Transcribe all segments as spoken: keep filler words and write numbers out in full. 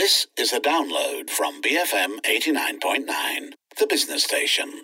This is a download from B F M eighty-nine point nine, the business station.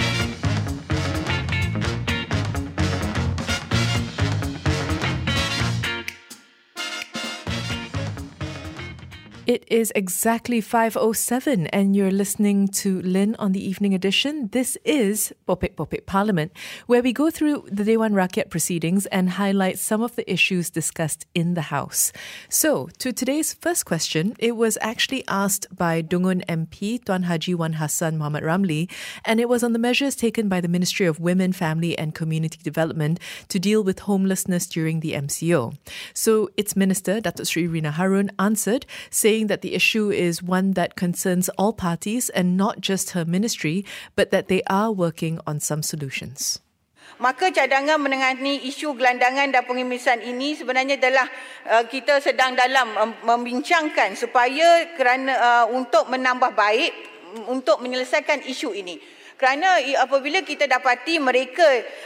It is exactly five oh seven and you're listening to Lynn on the Evening Edition. This is Popek Popek Parliament, where we go through the Dewan Rakyat proceedings and highlight some of the issues discussed in the House. So, to today's first question, it was actually asked by Dungun M P Tuan Haji Wan Hassan Muhammad Ramli, and it was on the measures taken by the Ministry of Women, Family and Community Development to deal with homelessness during the M C O. So, its Minister, Datuk Sri Rina Harun, answered, saying that the issue is one that concerns all parties and not just her ministry, but that they are working on some solutions. Maka cadangan menangani isu gelandangan dan pengemisan ini sebenarnya adalah uh, kita sedang dalam um, membincangkan supaya kerana uh, untuk menambah baik untuk menyelesaikan isu ini. Kerana apabila kita dapati mereka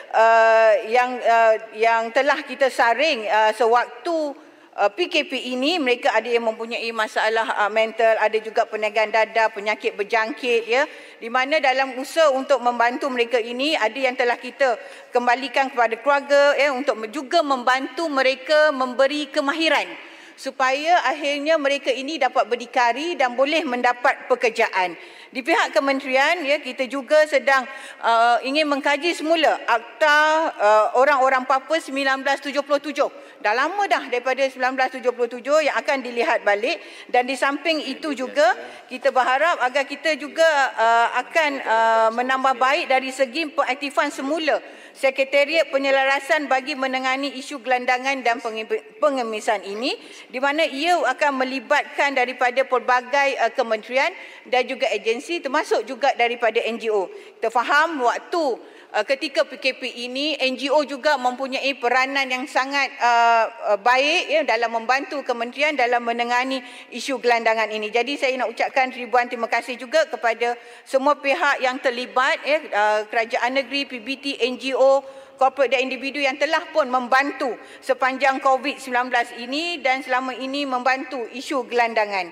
uh, yang uh, yang telah kita saring uh, sewaktu Uh, P K P ini, mereka ada yang mempunyai masalah uh, mental, ada juga penyakit dada, penyakit berjangkit, ya, di mana dalam usaha untuk membantu mereka ini ada yang telah kita kembalikan kepada keluarga, ya, untuk juga membantu mereka memberi kemahiran supaya akhirnya mereka ini dapat berdikari dan boleh mendapat pekerjaan. Di pihak kementerian, ya, kita juga sedang uh, ingin mengkaji semula Akta uh, Orang-Orang Papa sembilan belas tujuh puluh tujuh. Dah lama dah daripada sembilan belas tujuh puluh tujuh yang akan dilihat balik, dan di samping itu juga kita berharap agar kita juga uh, akan uh, menambah baik dari segi pengaktifan semula Sekretariat Penyelarasan bagi menangani isu gelandangan dan pengemisan ini, di mana ia akan melibatkan daripada pelbagai uh, kementerian dan juga agensi, termasuk juga daripada N G O. Kita faham waktu uh, ketika P K P ini, N G O juga mempunyai peranan yang sangat uh, uh, baik, ya, dalam membantu kementerian dalam menangani isu gelandangan ini. Jadi saya nak ucapkan ribuan terima kasih juga kepada semua pihak yang terlibat, ya, uh, kerajaan negeri, P B T, N G O, korporat dan individu yang telah pun membantu sepanjang COVID sembilan belas ini dan selama ini membantu isu gelandangan.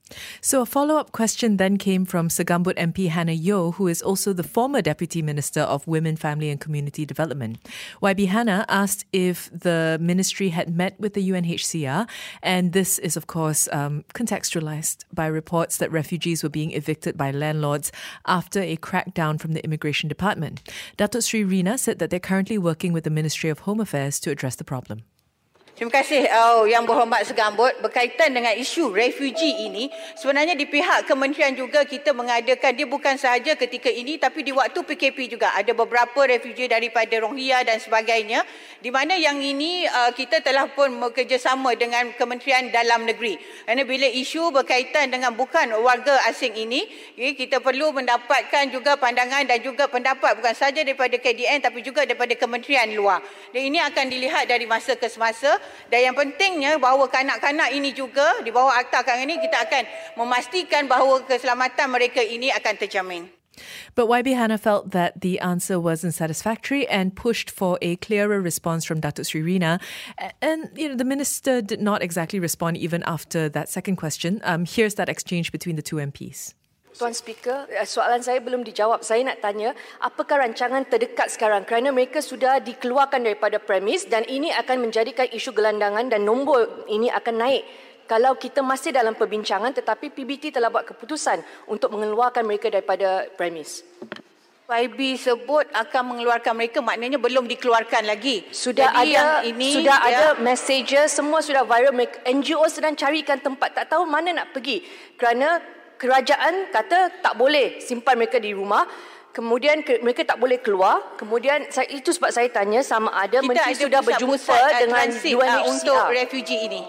So a follow-up question then came from Segambut M P Hannah Yeoh, who is also the former Deputy Minister of Women, Family and Community Development. Y B Hannah asked if the ministry had met with the U N H C R, and this is of course um, contextualized by reports that refugees were being evicted by landlords after a crackdown from the Immigration Department. Datuk Sri Rina said that they're currently working with the Ministry of Home Affairs to address the problem. Terima kasih oh, Yang Berhormat Segambut. Berkaitan dengan isu refugee ini, sebenarnya di pihak kementerian juga kita mengadakan, dia bukan sahaja ketika ini tapi di waktu P K P juga ada beberapa refugee daripada Rohingya dan sebagainya, di mana yang ini uh, kita telah pun bekerjasama dengan Kementerian Dalam Negeri. Kerana bila isu berkaitan dengan bukan warga asing ini, ya, kita perlu mendapatkan juga pandangan dan juga pendapat bukan sahaja daripada K D N tapi juga daripada kementerian luar. Dan ini akan dilihat dari masa ke semasa. Dan yang pentingnya bahawa kanak-kanak ini juga di bawah akta sekarang ini kita akan memastikan bahawa keselamatan mereka ini akan terjamin. But Y B Hannah felt that the answer wasn't satisfactory and pushed for a clearer response from Datuk Sri Rina. And you know, the minister did not exactly respond even after that second question. Um, here's that exchange between the two M Ps. Tuan Speaker, soalan saya belum dijawab. Saya nak tanya, apakah rancangan terdekat sekarang? Kerana mereka sudah dikeluarkan daripada premis dan ini akan menjadikan isu gelandangan dan nombor ini akan naik. Kalau kita masih dalam perbincangan tetapi P B T telah buat keputusan untuk mengeluarkan mereka daripada premis. Y B sebut akan mengeluarkan mereka, maknanya belum dikeluarkan lagi. Sudah Jadi ada ini, sudah ya, ada messages, semua sudah viral. N G O sedang carikan tempat, tak tahu mana nak pergi. Kerana kerajaan kata tak boleh simpan mereka di rumah. Kemudian ke, mereka tak boleh keluar. Kemudian saya, itu sebab saya tanya sama ada kita menteri ada sudah berjumpa dengan U N H C R untuk refugee ini.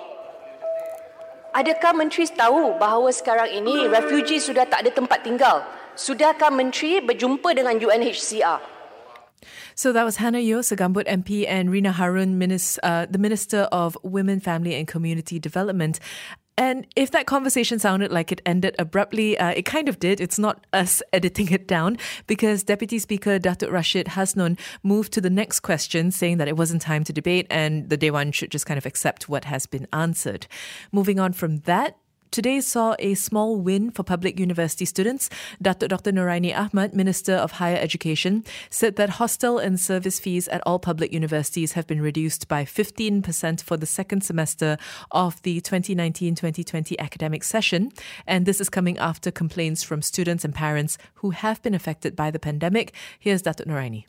Adakah menteri tahu bahawa sekarang ini refugee sudah tak ada tempat tinggal? Sudahkah menteri berjumpa dengan U N H C R? So that was Hannah Yeoh, Segambut M P, and Rina Harun, Minis- uh, the Minister of Women, Family and Community Development. And if that conversation sounded like it ended abruptly, uh, it kind of did. It's not us editing it down, because Deputy Speaker Datuk Rashid Hasnun moved to the next question, saying that it wasn't time to debate and the Dewan should just kind of accept what has been answered. Moving on from that, today saw a small win for public university students. Datuk Doctor Noraini Ahmad, Minister of Higher Education, said that hostel and service fees at all public universities have been reduced by fifteen percent for the second semester of the twenty nineteen twenty twenty academic session. And this is coming after complaints from students and parents who have been affected by the pandemic. Here's Datuk Noraini.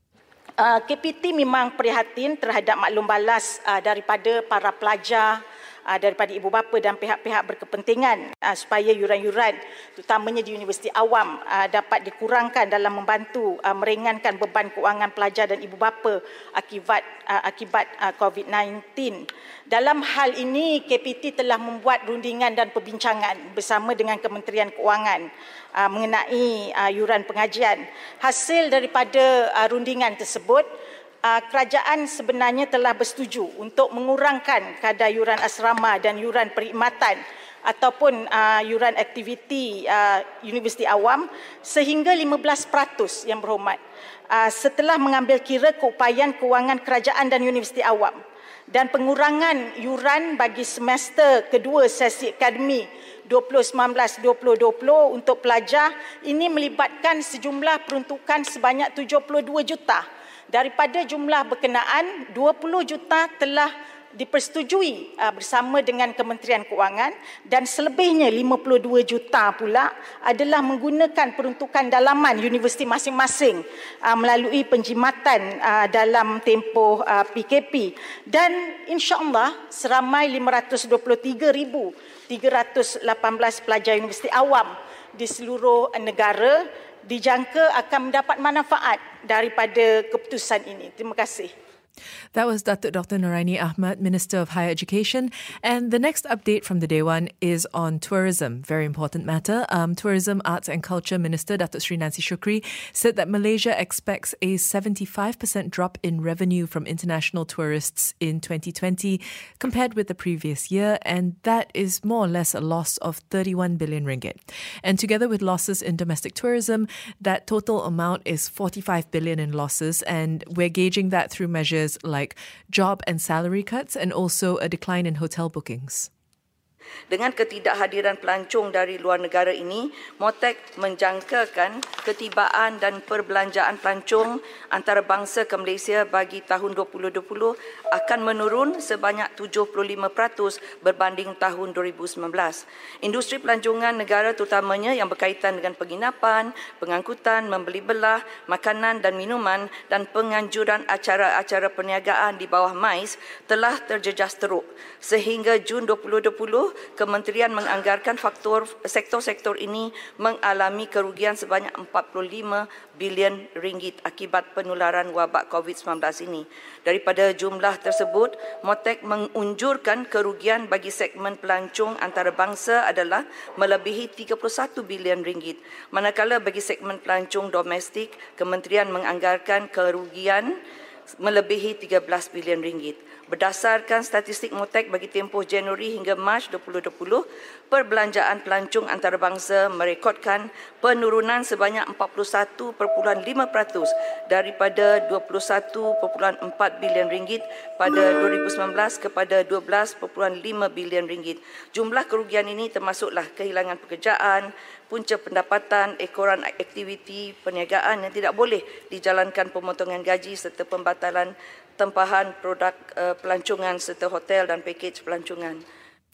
Uh, K P T memang prihatin terhadap maklum balas uh, daripada para pelajar, uh, daripada ibu bapa dan pihak-pihak berkepentingan uh, supaya yuran-yuran terutamanya di universiti awam uh, dapat dikurangkan dalam membantu uh, meringankan beban kewangan pelajar dan ibu bapa akibat uh, akibat uh, COVID sembilan belas. Dalam hal ini K P T telah membuat rundingan dan perbincangan bersama dengan Kementerian Kewangan uh, mengenai uh, yuran pengajian. Hasil daripada uh, rundingan tersebut, uh, kerajaan sebenarnya telah bersetuju untuk mengurangkan kadar yuran asrama dan yuran perkhidmatan ataupun uh, yuran aktiviti uh, universiti awam sehingga lima belas peratus yang berhormat, uh, setelah mengambil kira keupayaan kewangan kerajaan dan universiti awam. Dan pengurangan yuran bagi semester kedua sesi akademik dua ribu sembilan belas dua ribu dua puluh untuk pelajar ini melibatkan sejumlah peruntukan sebanyak tujuh puluh dua juta. Daripada jumlah berkenaan, dua puluh juta telah dipersetujui uh, bersama dengan Kementerian Kewangan dan selebihnya lima puluh dua juta pula adalah menggunakan peruntukan dalaman universiti masing-masing uh, melalui penjimatan uh, dalam tempoh uh, P K P, dan insya-Allah seramai lima ratus dua puluh tiga ribu tiga ratus lapan belas pelajar universiti awam di seluruh negara dijangka akan mendapat manfaat daripada keputusan ini. Terima kasih. That was Datuk Doctor Noraini Ahmad, Minister of Higher Education. And the next update from the Dewan is on tourism. Very important matter. Um, Tourism, Arts and Culture Minister Datuk Sri Nancy Shukri said that Malaysia expects a seventy-five percent drop in revenue from international tourists in twenty twenty compared with the previous year. And that is more or less a loss of thirty-one billion ringgit. And together with losses in domestic tourism, that total amount is forty-five billion in losses. And we're gauging that through measures like job and salary cuts and also a decline in hotel bookings. Dengan ketidakhadiran pelancong dari luar negara ini, MOTEC menjangkakan ketibaan dan perbelanjaan pelancong antarabangsa ke Malaysia bagi tahun dua ribu dua puluh akan menurun sebanyak tujuh puluh lima peratus berbanding tahun dua ribu sembilan belas. Industri pelancongan negara terutamanya yang berkaitan dengan penginapan, pengangkutan, membeli belah, makanan dan minuman dan penganjuran acara-acara perniagaan di bawah MAIS telah terjejas teruk. Sehingga Jun dua ribu dua puluh, Kementerian menganggarkan faktor sektor-sektor ini mengalami kerugian sebanyak empat puluh lima bilion ringgit akibat penularan wabak COVID sembilan belas ini. Daripada jumlah tersebut, MOTEC mengunjurkan kerugian bagi segmen pelancong antarabangsa adalah melebihi tiga puluh satu bilion ringgit. Manakala bagi segmen pelancong domestik, Kementerian menganggarkan kerugian melebihi tiga belas bilion ringgit. Berdasarkan statistik MOTEC bagi tempoh Januari hingga Mac dua ribu dua puluh, perbelanjaan pelancong antarabangsa merekodkan penurunan sebanyak empat puluh satu perpuluhan lima peratus daripada dua puluh satu perpuluhan empat bilion ringgit pada dua ribu sembilan belas kepada dua belas perpuluhan lima bilion ringgit. Jumlah kerugian ini termasuklah kehilangan pekerjaan, punca pendapatan, ekoran aktiviti perniagaan yang tidak boleh dijalankan, pemotongan gaji serta pembatalan tempahan produk uh, pelancongan serta hotel dan pakej pelancongan.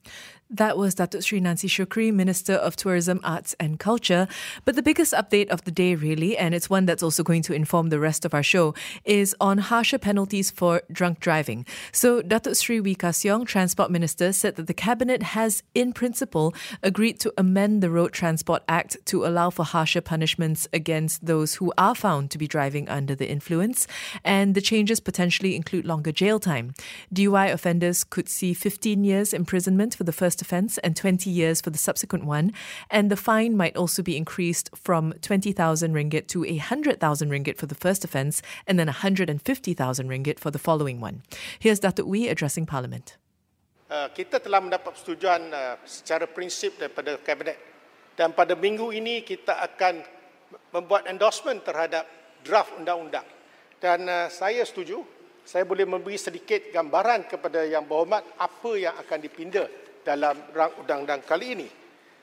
That was Datuk Sri Nancy Shukri, Minister of Tourism, Arts and Culture. But the biggest update of the day, really, and it's one that's also going to inform the rest of our show, is on harsher penalties for drunk driving. So Datuk Sri Wee Ka Siong, Transport Minister, said that the Cabinet has, in principle, agreed to amend the Road Transport Act to allow for harsher punishments against those who are found to be driving under the influence. And the changes potentially include longer jail time. D U I offenders could see fifteen years imprisonment for the first offence and twenty years for the subsequent one, and the fine might also be increased from twenty thousand ringgit to one hundred thousand ringgit for the first offence and then one hundred fifty thousand ringgit for the following one. Here's Datuk Wee addressing Parliament. Uh, kita telah mendapat persetujuan uh, secara prinsip daripada Kabinet, dan pada minggu ini kita akan membuat endorsement terhadap draft undang-undang, dan uh, saya setuju. Saya boleh memberi sedikit gambaran kepada Yang Berhormat apa yang akan dipinda dalam rang undang-undang kali ini.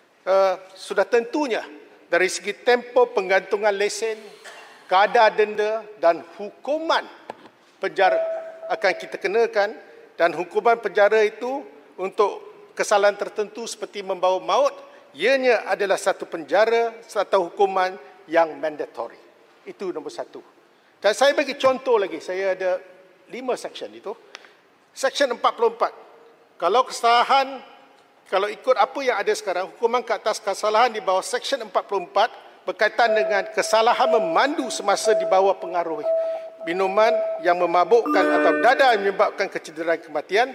Uh, sudah tentunya dari segi tempoh penggantungan lesen, kadar denda dan hukuman penjara akan kita kenakan, dan hukuman penjara itu untuk kesalahan tertentu seperti membawa maut, ianya adalah satu penjara atau hukuman yang mandatory. Itu nombor satu. Dan saya bagi contoh lagi, saya ada lima section itu. Section empat puluh empat. Kalau kesalahan, kalau ikut apa yang ada sekarang, hukuman ke atas kesalahan di bawah section empat puluh empat berkaitan dengan kesalahan memandu semasa di bawah pengaruh minuman yang memabukkan atau dadah yang menyebabkan kecederaan kematian,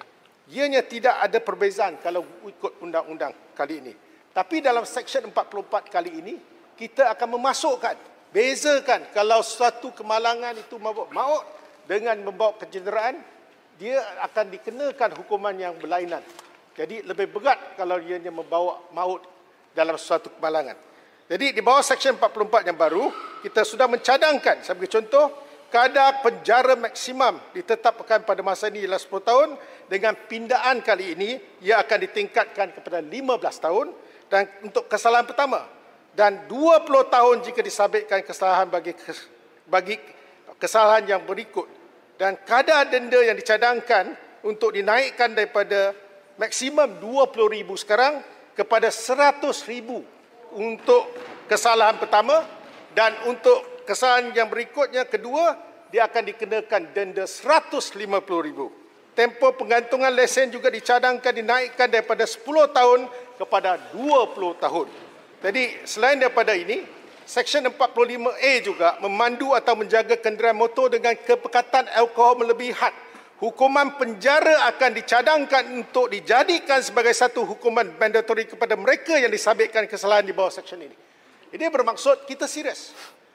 ianya tidak ada perbezaan kalau ikut undang-undang kali ini. Tapi dalam section empat puluh empat kali ini, kita akan memasukkan, bezakan kalau suatu kemalangan itu mabuk maut dengan membawa kecederaan, dia akan dikenakan hukuman yang berlainan. Jadi lebih berat kalau ianya membawa maut dalam suatu kemalangan. Jadi di bawah section empat puluh empat yang baru, kita sudah mencadangkan, saya bagi contoh, kadar penjara maksimum ditetapkan pada masa ini ialah sepuluh tahun, dengan pindaan kali ini ia akan ditingkatkan kepada lima belas tahun dan untuk kesalahan pertama, dan dua puluh tahun jika disabitkan kesalahan bagi bagi kesalahan yang berikut. Dan kadar denda yang dicadangkan untuk dinaikkan daripada maksimum dua puluh ribu sekarang kepada seratus ribu untuk kesalahan pertama, dan untuk kesalahan yang berikutnya kedua, dia akan dikenakan denda seratus lima puluh ribu. Tempoh penggantungan lesen juga dicadangkan dinaikkan daripada sepuluh tahun kepada dua puluh tahun. Jadi selain daripada ini, Seksyen empat puluh lima A juga memandu atau menjaga kenderaan motor dengan kepekatan alkohol melebihi had. Hukuman penjara akan dicadangkan untuk dijadikan sebagai satu hukuman mandatory kepada mereka yang disabitkan kesalahan di bawah seksyen ini. Ini bermaksud kita serius.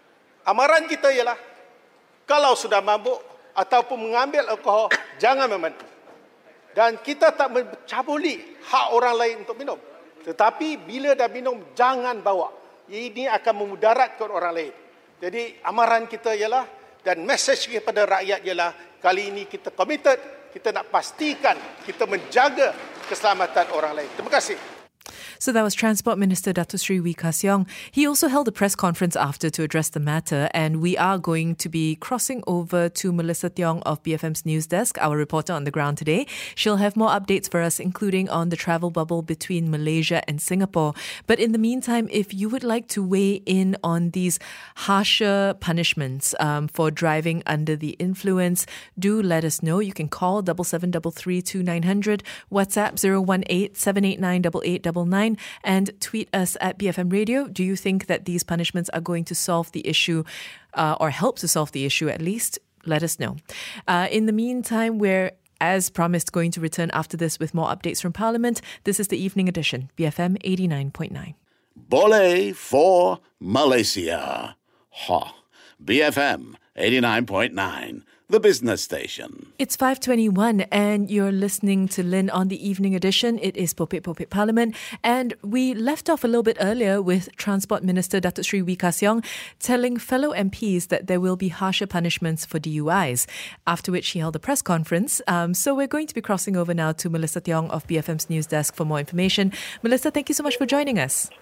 Amaran kita ialah kalau sudah mabuk ataupun mengambil alkohol, jangan memandu. Dan kita tak mencabuli hak orang lain untuk minum. Tetapi bila dah minum, jangan bawa. Ini akan memudaratkan orang lain. Jadi amaran kita ialah, dan mesej kepada rakyat ialah, kali ini kita committed, kita nak pastikan kita menjaga keselamatan orang lain. Terima kasih. So that was Transport Minister Datuk Seri Wee Ka Siong. He also held a press conference after to address the matter, and we are going to be crossing over to Melissa Tiong of B F M's News Desk, our reporter on the ground today. She'll have more updates for us, including on the travel bubble between Malaysia and Singapore. But in the meantime, if you would like to weigh in on these harsher punishments um, for driving under the influence, do let us know. You can call seven seven three three two nine zero zero, WhatsApp zero one eight seven eight nine eight eight nine nine, and tweet us at B F M Radio. Do you think that these punishments are going to solve the issue uh, or help to solve the issue at least? Let us know. Uh, in the meantime, we're, as promised, going to return after this with more updates from Parliament. This is the Evening Edition, B F M eighty-nine point nine. Boleh for Malaysia. Ha. B F M eighty-nine point nine. The business station. It's five twenty-one and you're listening to Lynn on the Evening Edition. It is Popek Popek Parliament, and we left off a little bit earlier with Transport Minister Datuk Seri Wee Ka Siong telling fellow M Ps that there will be harsher punishments for D U Is, after which he held a press conference. Um, so we're going to be crossing over now to Melissa Tiong of B F M's News Desk for more information. Melissa, thank you so much for joining us.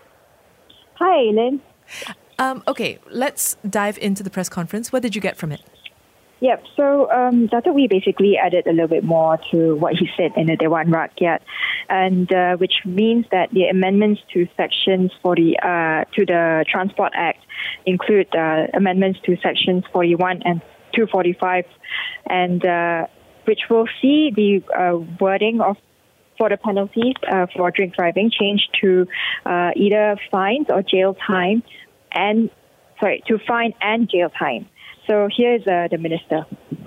Hi, Lynn. Um, okay, let's dive into the press conference. What did you get from it? Yep, so um, Datuk Wee basically added a little bit more to what he said in the Dewan Rakyat, and uh, which means that the amendments to sections forty uh, to the Transport Act include uh, amendments to sections forty-one and two forty-five, and uh, which will see the uh, wording of for the penalties uh, for drink driving changed to uh, either fines or jail time, and sorry to fine and jail time. So here's uh, the Minister.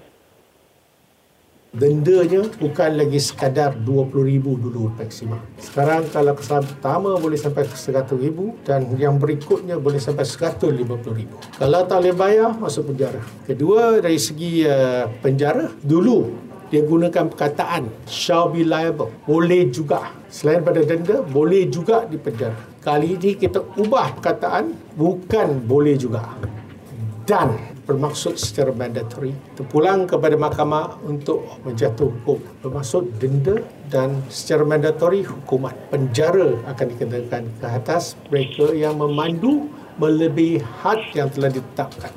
Dendanya bukan lagi sekadar dua puluh ribu dulu maksimum. Sekarang kalau kesalahan pertama boleh sampai seratus ribu dan yang berikutnya boleh sampai seratus lima puluh ribu. Kalau tak boleh bayar, masuk penjara. Kedua, dari segi uh, penjara, dulu dia gunakan perkataan shall be liable. Boleh juga. Selain pada denda, boleh juga dipenjara. Kali ini kita ubah perkataan bukan boleh juga. Dan bermaksud secara mandatory, terpulang kepada mahkamah untuk menjatuh hukum bermaksud denda, dan secara mandatory hukuman penjara akan dikenakan ke atas mereka yang memandu melebihi had yang telah ditetapkan.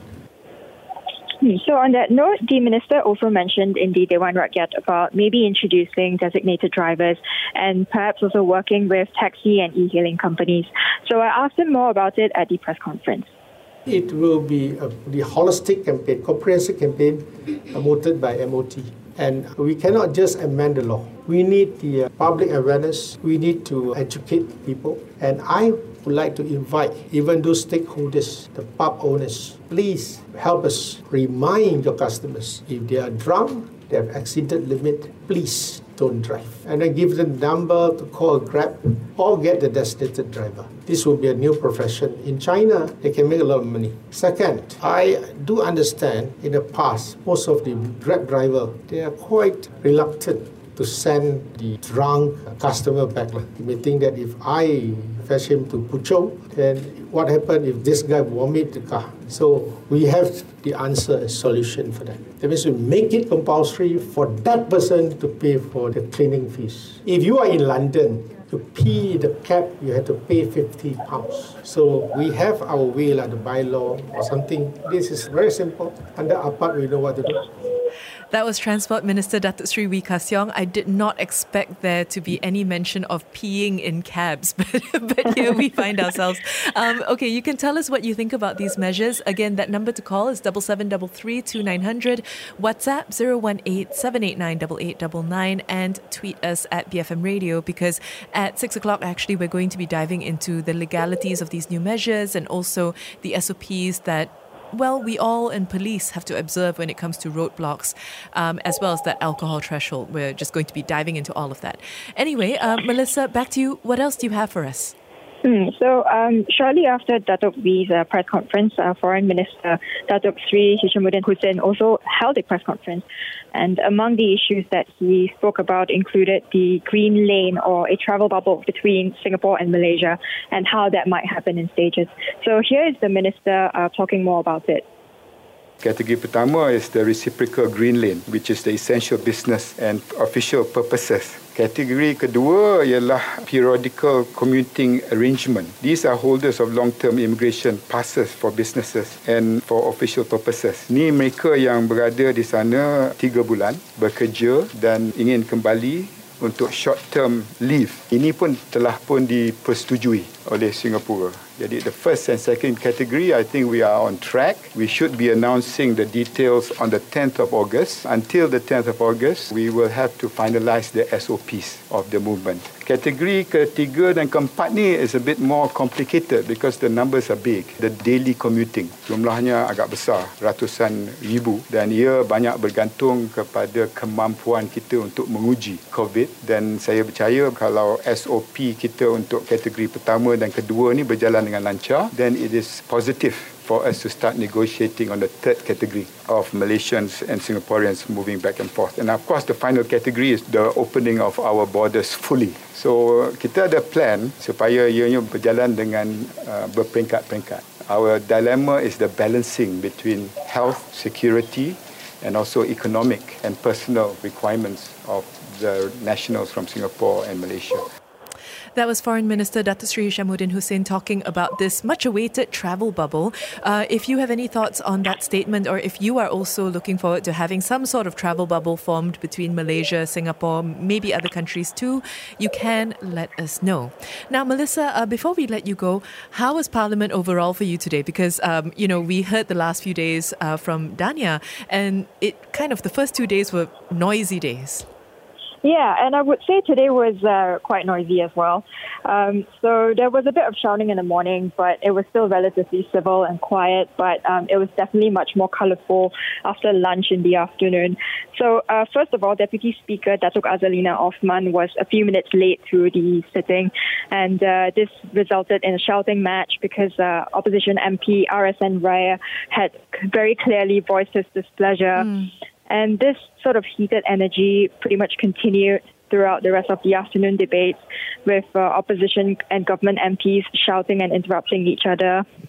So on that note, the minister also mentioned in the Dewan Rakyat about maybe introducing designated drivers and perhaps also working with taxi and e-hailing companies. So I asked him more about it at the press conference. It will be a, the holistic campaign, comprehensive campaign promoted by M O T. And we cannot just amend the law. We need the uh, public awareness. We need to educate people. And I would like to invite even those stakeholders, the pub owners, please help us remind your customers if they are drunk, they have exceeded limit, please don't drive. And then give them the number to call Grab or get the designated driver. This will be a new profession. In China, they can make a lot of money. Second, I do understand in the past, most of the Grab driver, they are quite reluctant to send the drunk customer back. You may think that if I fetch him to Puchong, then what happens if this guy vomit the car? So we have the answer, a solution for that. That means we make it compulsory for that person to pay for the cleaning fees. If you are in London, to pee the cab, you have to pay fifty pounds. So we have our way, like the bylaw or something. This is very simple. Under our part, we know what to do. That was Transport Minister Datuk Sri Wee Ka Siong. I did not expect there to be any mention of peeing in cabs, but, but here we find ourselves. Um, okay, you can tell us what you think about these measures. Again, that number to call is double seven double three two nine hundred. WhatsApp zero one eight seven eight nine eight eight nine nine, and tweet us at B F M Radio, because at six o'clock actually we're going to be diving into the legalities of these new measures and also the S O Ps that, well, we all in police have to observe when it comes to roadblocks, um, as well as that alcohol threshold. We're just going to be diving into all of that. Anyway, uh, Melissa, back to you. What else do you have for us? Hmm, so um, shortly after Datuk Wee's uh, press conference, uh, Foreign Minister Datuk Sri Hishamuddin Hussein also held a press conference. And among the issues that he spoke about included the green lane, or a travel bubble between Singapore and Malaysia, and how that might happen in stages. So here is the minister uh, talking more about it. Kategori pertama is the reciprocal green lane, which is the essential business and official purposes. Kategori kedua ialah periodical commuting arrangement. These are holders of long-term immigration passes for businesses and for official purposes. Ni mereka yang berada di sana tiga bulan, bekerja dan ingin kembali untuk short-term leave. Ini pun telah pun dipersetujui oleh Singapura. Jadi the first and second category, I think we are on track. We should be announcing the details on the tenth of August. Until the tenth of August, we will have to finalize the S O Ps of the movement. Kategori ketiga dan keempat ni is a bit more complicated because the numbers are big. The daily commuting, jumlahnya agak besar, ratusan ribu, dan ia banyak bergantung kepada kemampuan kita untuk menguji COVID. Dan saya percaya kalau S O P kita untuk kategori pertama dan kedua ni berjalan dengan lancar, then it is positive for us to start negotiating on the third category of Malaysians and Singaporeans moving back and forth. And of course, the final category is the opening of our borders fully. So, kita ada plan supaya ianya berjalan dengan uh, berperingkat-peringkat. Our dilemma is the balancing between health, security, and also economic and personal requirements of the nationals from Singapore and Malaysia. That was Foreign Minister Datuk Sri Hishamuddin Hussein talking about this much-awaited travel bubble. Uh, if you have any thoughts on that statement, or if you are also looking forward to having some sort of travel bubble formed between Malaysia, Singapore, maybe other countries too, you can let us know. Now, Melissa, uh, before we let you go, how was Parliament overall for you today? Because, um, you know, we heard the last few days uh, from Dania, and it kind of, the first two days were noisy days. Yeah, and I would say today was uh, quite noisy as well. Um, so there was a bit of shouting in the morning, but it was still relatively civil and quiet. But um, it was definitely much more colourful after lunch in the afternoon. So uh, first of all, Deputy Speaker Datuk Azalina Othman was a few minutes late through the sitting. And uh, this resulted in a shouting match because uh, opposition M P R S N Raya had very clearly voiced his displeasure. Mm. And this sort of heated energy pretty much continued throughout the rest of the afternoon debates, with uh, opposition and government M Ps shouting and interrupting each other.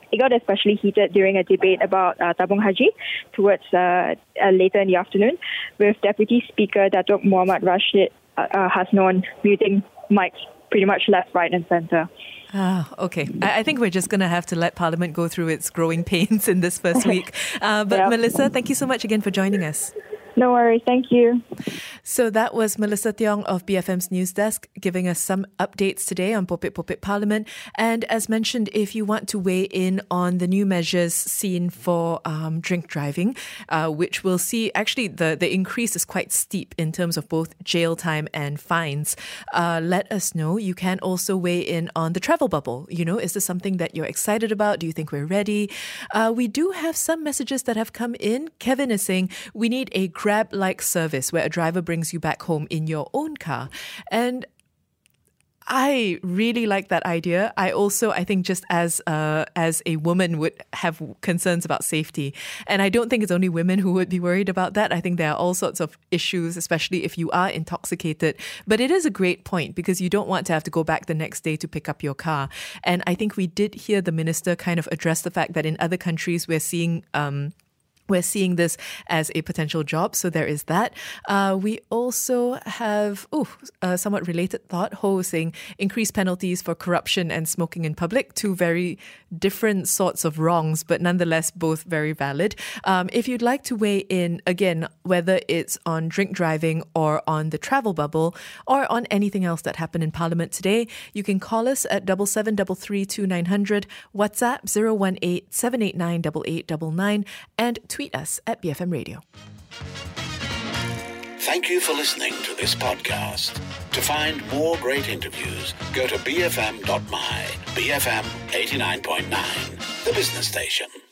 It got especially heated during a debate about uh, Tabung Haji towards uh, uh, later in the afternoon, with Deputy Speaker Datuk Muhammad Rashid uh, uh, Hasnon muting mics pretty much left, right and centre. Ah, okay. I, I think we're just going to have to let Parliament go through its growing pains in this first week. Uh, but yep. Melissa, thank you so much again for joining us. No worries. Thank you. So that was Melissa Tiong of B F M's News Desk giving us some updates today on Popek Popek Parliament. And as mentioned, if you want to weigh in on the new measures seen for um, drink driving, uh, which we'll see actually the, the increase is quite steep in terms of both jail time and fines, uh, let us know. You can also weigh in on the travel bubble. You know, is this something that you're excited about? Do you think we're ready? Uh, we do have some messages that have come in. Kevin is saying we need a Grab-like service where a driver brings you back home in your own car. And I really like that idea. I also, I think just as uh, as a woman would have concerns about safety. And I don't think it's only women who would be worried about that. I think there are all sorts of issues, especially if you are intoxicated. But it is a great point because you don't want to have to go back the next day to pick up your car. And I think we did hear the minister kind of address the fact that in other countries we're seeing... Um, We're seeing this as a potential job, so there is that. Uh, we also have, oh, a somewhat related thought, Ho saying increased penalties for corruption and smoking in public, two very different sorts of wrongs, but nonetheless both very valid. Um, if you'd like to weigh in, again, whether it's on drink driving or on the travel bubble or on anything else that happened in Parliament today, you can call us at double seven double three two nine hundred, WhatsApp zero one eight seven eight nine eight eight nine nine, and tweet us at B F M Radio. Thank you for listening to this podcast. To find more great interviews, go to b f m dot m y. B F M eighty-nine point nine, the business station.